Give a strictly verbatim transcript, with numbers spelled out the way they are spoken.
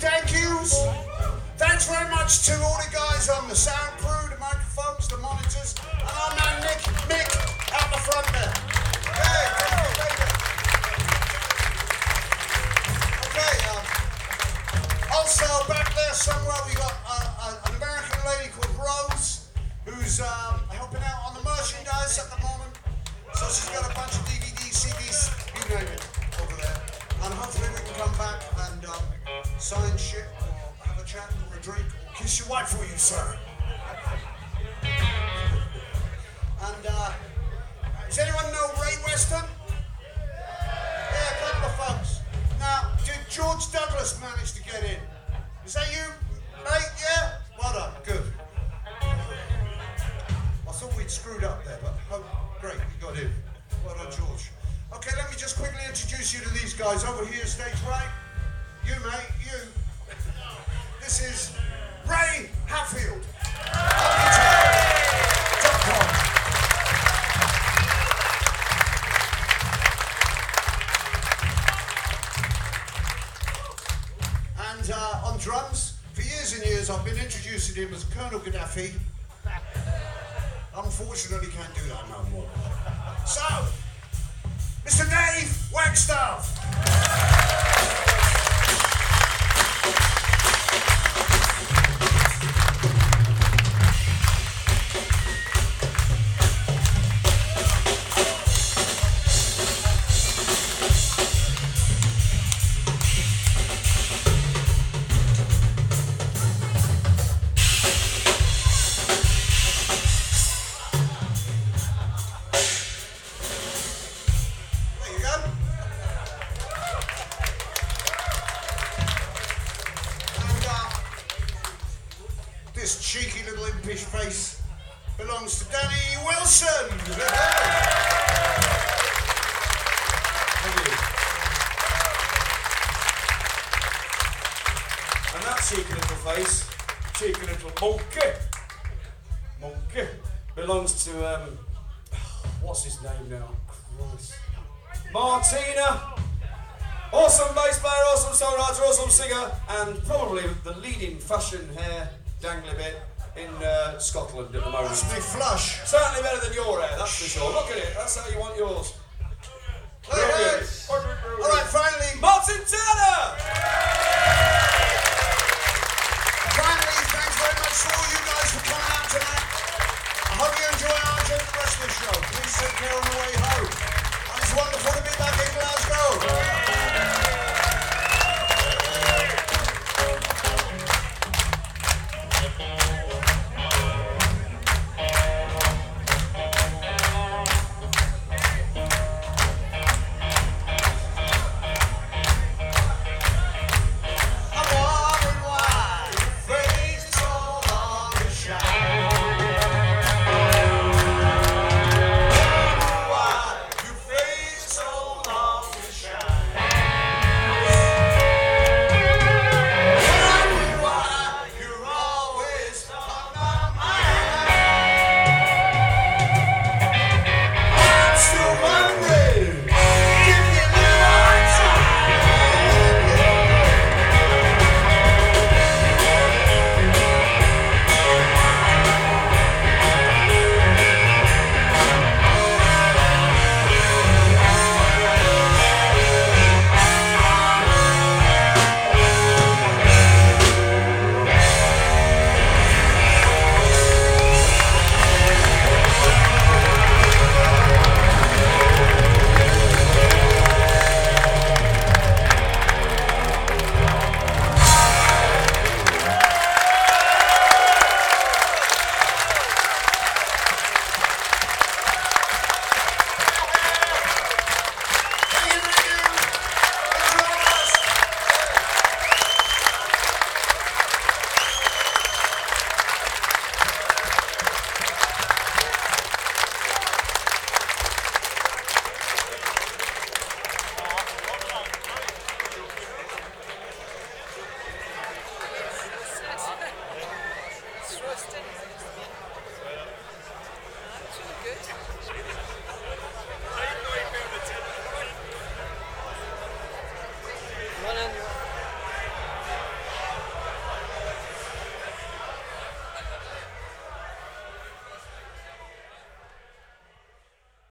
thank yous. Thanks very much to all the guys on the sound crew, the microphones, the monitors, and our man Nick, Mick, out the front there. Hey, thank you, baby. Okay, um, also back there somewhere we got uh, uh, an American lady called Rose, who's um, helping out on the merchandise at the moment. So she's got a bunch of D V Ds, C Ds, you name it, over there. And hopefully we can come back and um, sign shit, or have a chat, or a drink, or kiss your wife for you, sir. And uh, does anyone know Ray Weston? Yeah, a couple of folks. Now, did George Douglas manage to get in? Is that you, mate? Yeah? Well done, good. I thought we'd screwed up there, but oh, great, you got in. Well done, George. Okay, let me just quickly introduce you to these guys over here, stage right. You, mate, you. This is Ray Hatfield. And uh, on drums, for years and years, I've been introducing him as Colonel Gaddafi. Unfortunately, can't do that no more. So, Mister Dave Wagstaff. This cheeky little impish face belongs to Danny Wilson. Thank you. And that cheeky little face, cheeky little monkey, monkey, belongs to, um, what's his name now? Christ. Martina. Awesome bass player, awesome songwriter, awesome singer, and probably the leading fashion hair dangly bit in uh, Scotland at the moment. That's me flush. Certainly better than your hair, that's for sure. Look at it, that's how you want yours. Hey, hey. All right, finally, Martin Taylor!